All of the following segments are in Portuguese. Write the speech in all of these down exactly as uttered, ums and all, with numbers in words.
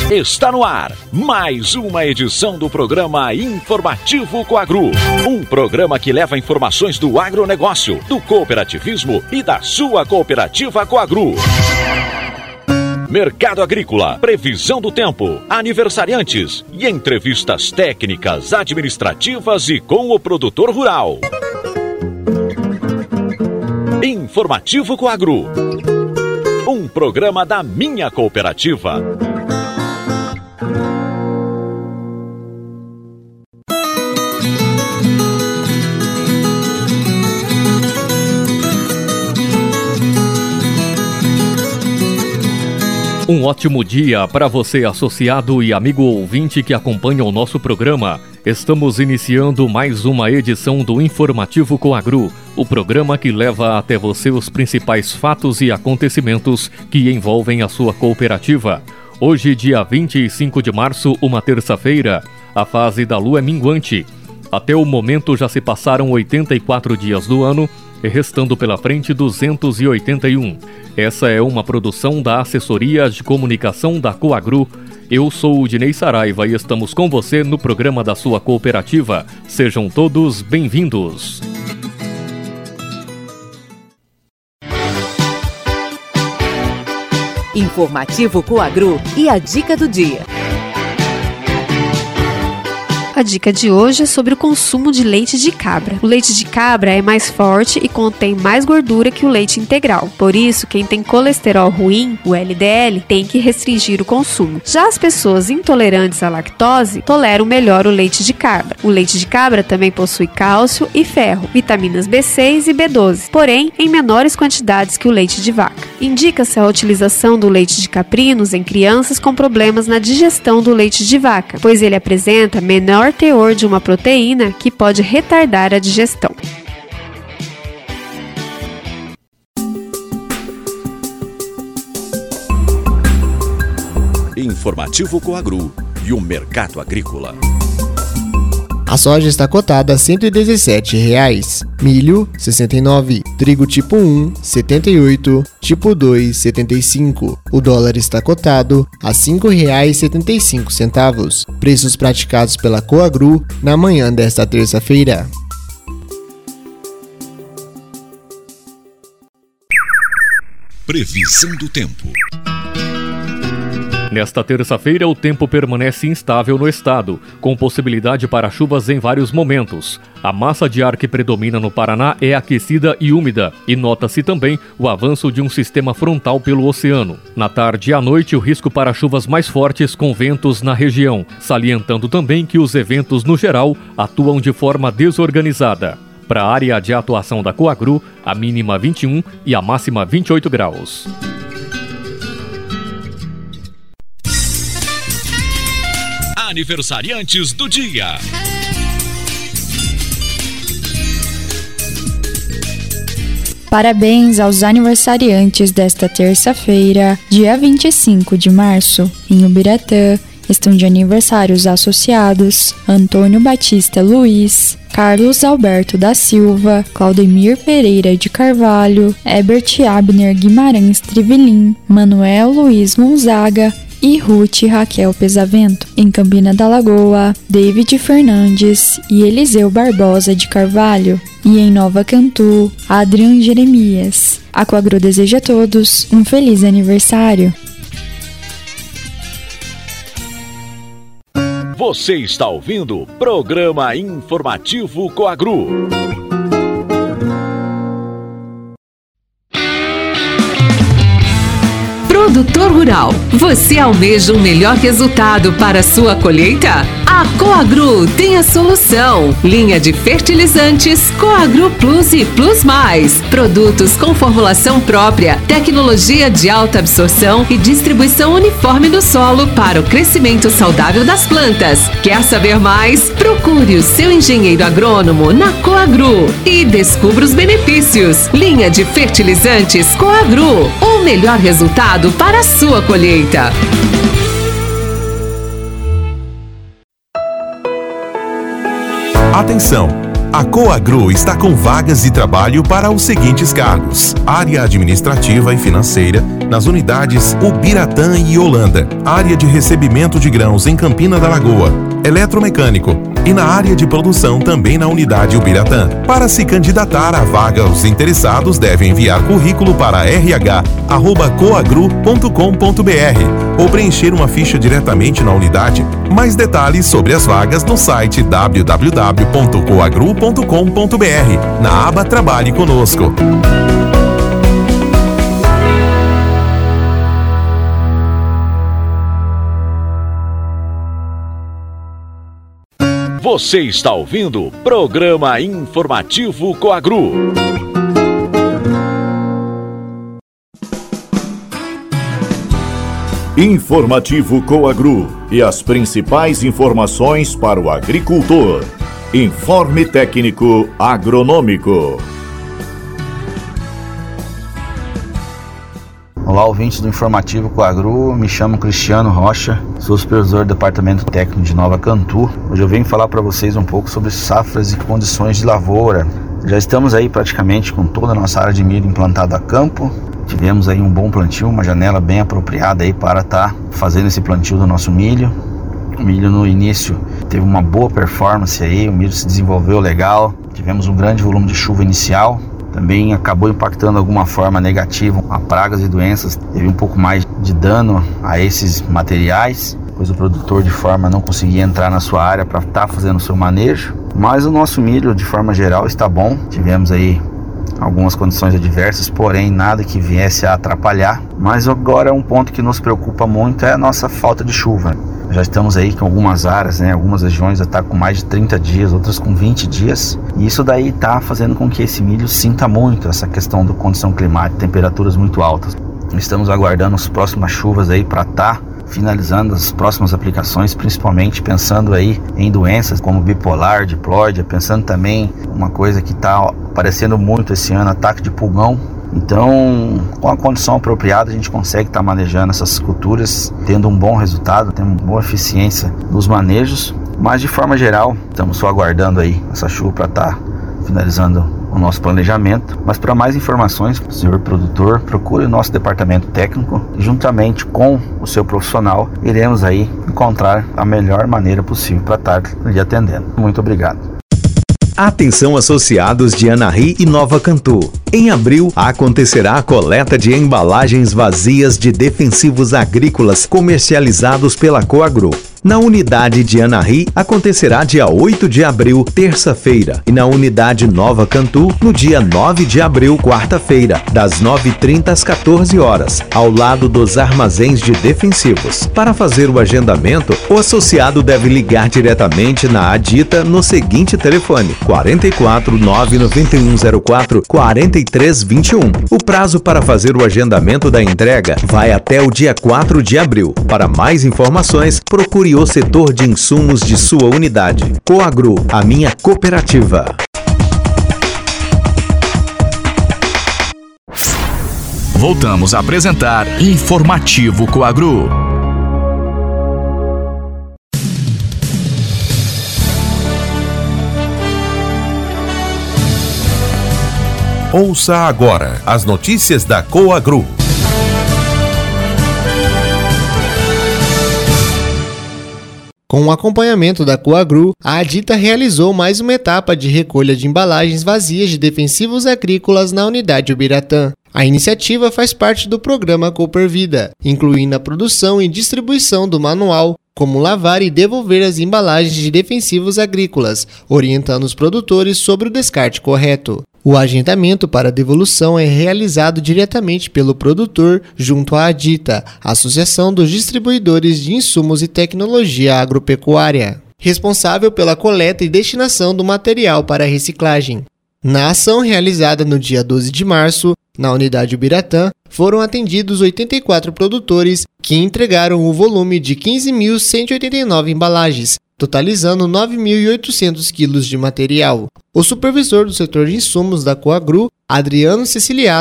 Está no ar mais uma edição do programa Informativo Coagru. Um programa que leva informações do agronegócio, do cooperativismo e da sua cooperativa Coagru. Mercado agrícola, previsão do tempo, aniversariantes e entrevistas técnicas, administrativas e com o produtor rural. Informativo Coagru. Um programa da minha cooperativa. Um ótimo dia para você, associado e amigo ouvinte que acompanha o nosso programa. Estamos iniciando mais uma edição do Informativo Coagru, o programa que leva até você os principais fatos e acontecimentos que envolvem a sua cooperativa. Hoje, dia vinte e cinco de março, uma terça-feira, a fase da lua é minguante. Até o momento já se passaram oitenta e quatro dias do ano, restando pela frente duzentos e oitenta e um. Essa é uma produção da Assessoria de Comunicação da Coagru. Eu sou o Dinei Saraiva e estamos com você no programa da sua cooperativa. Sejam todos bem-vindos. Informativo Coagru e a dica do dia. A dica de hoje é sobre o consumo de leite de cabra. O leite de cabra é mais forte e contém mais gordura que o leite integral. Por isso, quem tem colesterol ruim, o L D L, tem que restringir o consumo. Já as pessoas intolerantes à lactose toleram melhor o leite de cabra. O leite de cabra também possui cálcio e ferro, vitaminas B seis e B doze, porém em menores quantidades que o leite de vaca. Indica-se a utilização do leite de caprinos em crianças com problemas na digestão do leite de vaca, pois ele apresenta menor teor de uma proteína que pode retardar a digestão. Informativo Coagru e o mercado agrícola. A soja está cotada a cento e dezessete reais, milho sessenta e nove, trigo tipo um setenta e oito, tipo dois setenta e cinco. O dólar está cotado a cinco reais e setenta e cinco centavos. Preços praticados pela Coagru na manhã desta terça-feira. Previsão do tempo. Nesta terça-feira, o tempo permanece instável no estado, com possibilidade para chuvas em vários momentos. A massa de ar que predomina no Paraná é aquecida e úmida, e nota-se também o avanço de um sistema frontal pelo oceano. Na tarde e à noite, o risco para chuvas mais fortes com ventos na região, salientando também que os eventos, no geral, atuam de forma desorganizada. Para a área de atuação da Coagru, a mínima vinte e um e a máxima vinte e oito graus. Aniversariantes do dia. Parabéns aos aniversariantes desta terça-feira, dia vinte e cinco de março. Em Ubiratã, estão de aniversário os associados Antônio Batista Luiz, Carlos Alberto da Silva, Claudemir Pereira de Carvalho, Herbert Abner Guimarães Trivelin, Manuel Luiz Gonzaga e Ruth Raquel Pesavento. Em Campina da Lagoa, David Fernandes e Eliseu Barbosa de Carvalho. E em Nova Cantu, Adrian Jeremias. A Coagru deseja a todos um feliz aniversário. Você está ouvindo o programa Informativo Coagru. Produtor rural, você almeja um melhor resultado para sua colheita? A Coagru tem a solução. Linha de fertilizantes Coagru Plus e Plus Mais. Produtos com formulação própria, tecnologia de alta absorção e distribuição uniforme no solo para o crescimento saudável das plantas. Quer saber mais? Procure o seu engenheiro agrônomo na Coagru e descubra os benefícios. Linha de fertilizantes Coagru, o melhor resultado para a sua colheita. Atenção! A Coagro está com vagas de trabalho para os seguintes cargos: área administrativa e financeira nas unidades Ubiratã e Holanda, área de recebimento de grãos em Campina da Lagoa, eletromecânico, e na área de produção também na unidade Ubiratã. Para se candidatar à vaga, os interessados devem enviar currículo para r h arroba coagru ponto com ponto b r ou preencher uma ficha diretamente na unidade. Mais detalhes sobre as vagas no site w w w ponto coagru ponto com ponto b r, na aba Trabalhe Conosco. Você está ouvindo o programa informativo Coagru. Informativo Coagru e as principais informações para o agricultor. Informe técnico agronômico. Olá, ouvintes do Informativo Coagru, me chamo Cristiano Rocha, sou supervisor do Departamento Técnico de Nova Cantu. Hoje eu venho falar para vocês um pouco sobre safras e condições de lavoura. Já estamos aí praticamente com toda a nossa área de milho implantada a campo. Tivemos aí um bom plantio, uma janela bem apropriada aí para estar tá fazendo esse plantio do nosso milho. O milho no início teve uma boa performance aí, o milho se desenvolveu legal, tivemos um grande volume de chuva inicial. Também acabou impactando de alguma forma negativa a pragas e doenças, teve um pouco mais de dano a esses materiais, pois o produtor de forma não conseguia entrar na sua área para estar tá fazendo o seu manejo. Mas o nosso milho de forma geral está bom, tivemos aí algumas condições adversas, porém nada que viesse a atrapalhar. Mas agora um ponto que nos preocupa muito é a nossa falta de chuva. Já estamos aí com algumas áreas, né? Algumas regiões já estão com mais de trinta dias, outras com vinte dias. E isso daí está fazendo com que esse milho sinta muito essa questão da condição climática, temperaturas muito altas. Estamos aguardando as próximas chuvas aí para estar finalizando as próximas aplicações, principalmente pensando aí em doenças como bipolar, diplóide, pensando também uma coisa que está aparecendo muito esse ano, ataque de pulgão. Então, com a condição apropriada, a gente consegue estar manejando essas culturas, tendo um bom resultado, tendo uma boa eficiência nos manejos. Mas de forma geral, estamos só aguardando aí essa chuva para estar finalizando o nosso planejamento. Mas para mais informações, senhor produtor, procure o nosso departamento técnico e juntamente com o seu profissional, iremos aí encontrar a melhor maneira possível para estar lhe atendendo. Muito obrigado. Atenção associados de Anahy e Nova Cantu. Em abril, acontecerá a coleta de embalagens vazias de defensivos agrícolas comercializados pela Coagru. Na unidade de Anahy, acontecerá dia oito de abril, terça-feira, e na unidade Nova Cantu, no dia nove de abril, quarta-feira, das nove e trinta às quatorze horas, ao lado dos armazéns de defensivos. Para fazer o agendamento, o associado deve ligar diretamente na Adita no seguinte telefone: quatro quatro nove nove um zero quatro quatro três dois um. O prazo para fazer o agendamento da entrega vai até o dia quatro de abril. Para mais informações, procure o setor de insumos de sua unidade. Coagru, a minha cooperativa. Voltamos a apresentar Informativo Coagru. Ouça agora as notícias da Coagru. Com o acompanhamento da Coagru, a Adita realizou mais uma etapa de recolha de embalagens vazias de defensivos agrícolas na unidade Ubiratã. A iniciativa faz parte do programa Cooper Vida, incluindo a produção e distribuição do manual Como Lavar e Devolver as Embalagens de Defensivos Agrícolas, orientando os produtores sobre o descarte correto. O agendamento para devolução é realizado diretamente pelo produtor junto à Adita, Associação dos Distribuidores de Insumos e Tecnologia Agropecuária, responsável pela coleta e destinação do material para reciclagem. Na ação realizada no dia doze de março, na unidade Ubiratã, foram atendidos oitenta e quatro produtores que entregaram o volume de quinze mil cento e oitenta e nove embalagens, totalizando nove mil e oitocentos quilos de material. O supervisor do setor de insumos da Coagru, Adriano Ceciliato,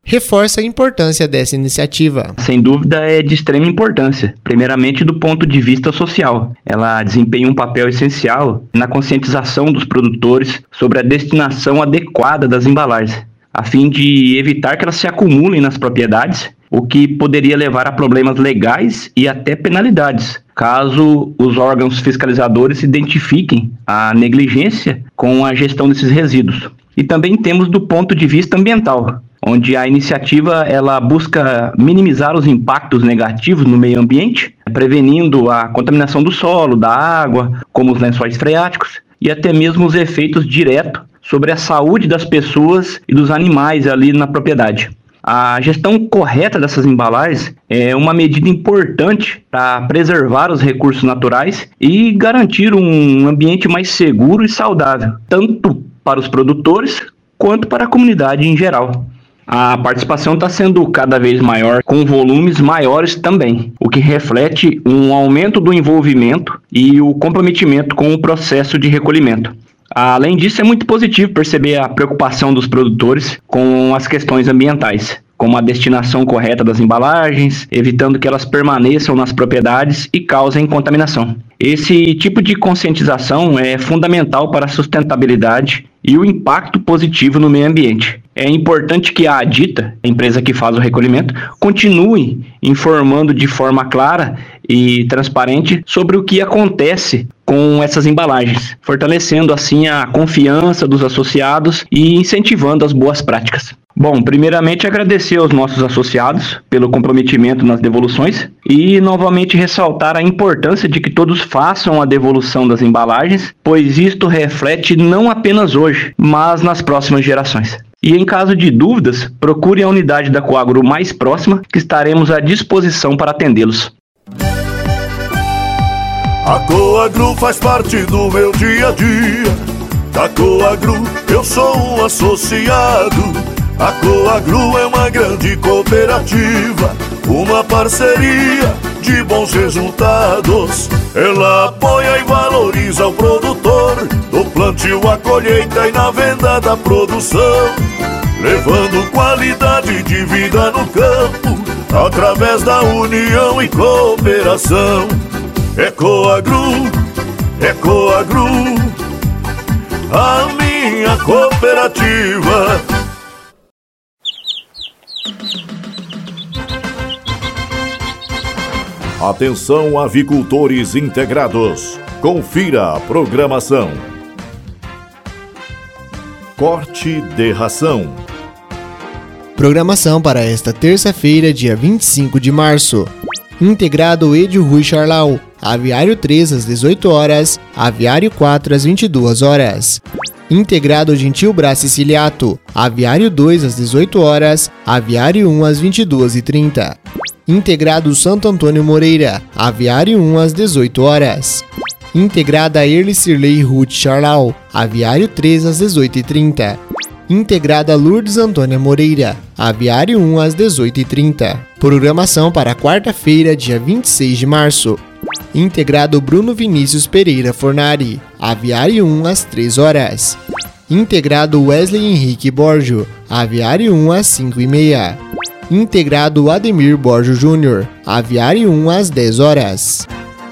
reforça a importância dessa iniciativa. Sem dúvida é de extrema importância, primeiramente do ponto de vista social. Ela desempenha um papel essencial na conscientização dos produtores sobre a destinação adequada das embalagens, a fim de evitar que elas se acumulem nas propriedades, o que poderia levar a problemas legais e até penalidades, caso os órgãos fiscalizadores identifiquem a negligência com a gestão desses resíduos. E também temos do ponto de vista ambiental, onde a iniciativa ela busca minimizar os impactos negativos no meio ambiente, prevenindo a contaminação do solo, da água, como os lençóis freáticos, e até mesmo os efeitos diretos sobre a saúde das pessoas e dos animais ali na propriedade. A gestão correta dessas embalagens é uma medida importante para preservar os recursos naturais e garantir um ambiente mais seguro e saudável, tanto para os produtores quanto para a comunidade em geral. A participação está sendo cada vez maior, com volumes maiores também, o que reflete um aumento do envolvimento e o comprometimento com o processo de recolhimento. Além disso, é muito positivo perceber a preocupação dos produtores com as questões ambientais, como a destinação correta das embalagens, evitando que elas permaneçam nas propriedades e causem contaminação. Esse tipo de conscientização é fundamental para a sustentabilidade e o impacto positivo no meio ambiente. É importante que a Adita, a empresa que faz o recolhimento, continue informando de forma clara e transparente sobre o que acontece com essas embalagens, fortalecendo assim a confiança dos associados e incentivando as boas práticas. Bom, primeiramente agradecer aos nossos associados pelo comprometimento nas devoluções e novamente ressaltar a importância de que todos façam a devolução das embalagens, pois isto reflete não apenas hoje, mas nas próximas gerações. E em caso de dúvidas, procure a unidade da Coagro mais próxima, que estaremos à disposição para atendê-los. A Coagro faz parte do meu dia a dia. Da Coagro eu sou um associado. A Coagro é uma grande cooperativa, uma parceria de bons resultados. Ela apoia e valoriza o produtor, do plantio à colheita e na venda da produção, levando qualidade de vida no campo, através da união e cooperação. É Coagro, é Coagro, a minha cooperativa. Atenção, avicultores integrados. Confira a programação. Corte de ração. Programação para esta terça-feira, dia vinte e cinco de março. Integrado Edio Rui Charlau, Aviário três às dezoito horas, Aviário quatro às vinte e duas horas. Integrado Gentil Brás Siciliato, Aviário dois às dezoito horas, Aviário um às vinte e duas e trinta. Integrado Santo Antônio Moreira, Aviário um às dezoito horas. Integrada Erli Cirlei Ruth Charlau, Aviário três às dezoito e trinta. Integrada Lourdes Antônia Moreira, Aviário um às dezoito e trinta. Programação para quarta-feira, dia vinte e seis de março. Integrado Bruno Vinícius Pereira Fornari, Aviário um às três horas. Integrado Wesley Henrique Borjo, Aviário um às cinco e meia. Integrado Ademir Borjo Júnior, Aviário um às dez horas.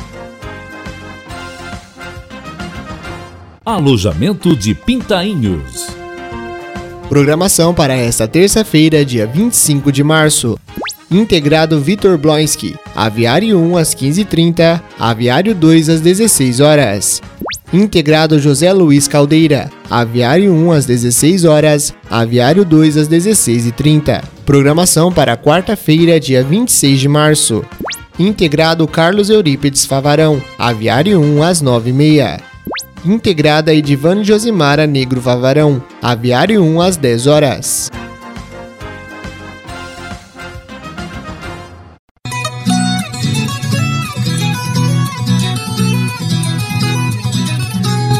Alojamento de Pintainhos. Programação para esta terça-feira, dia vinte e cinco de março. Integrado Vitor Blonsky, Aviário um às quinze e trinta, Aviário dois às dezesseis horas. Integrado José Luiz Caldeira, Aviário um às dezesseis horas, Aviário dois às dezesseis e trinta. Programação para quarta-feira, dia vinte e seis de março. Integrado Carlos Eurípides Favarão, Aviário um às nove e meia. Integrada Edivane Josimara Negro Favarão, Aviário um às dez horas.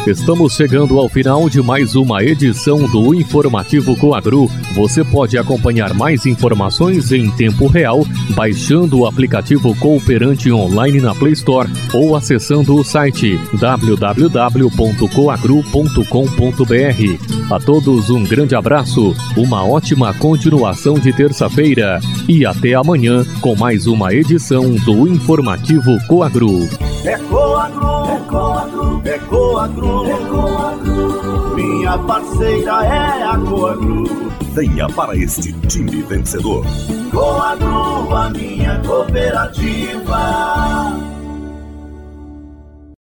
Estamos chegando ao final de mais uma edição do Informativo Coagro. Você pode acompanhar mais informações em tempo real baixando o aplicativo Cooperante Online na Play Store ou acessando o site w w w ponto coagro ponto com ponto b r. A todos um grande abraço, uma ótima continuação de terça-feira e até amanhã com mais uma edição do Informativo Coagro. É Coagro, é Coagro, é Coagro, é Coagro. Minha parceira é a Coagro. Venha para este time vencedor. Coagro, a minha cooperativa.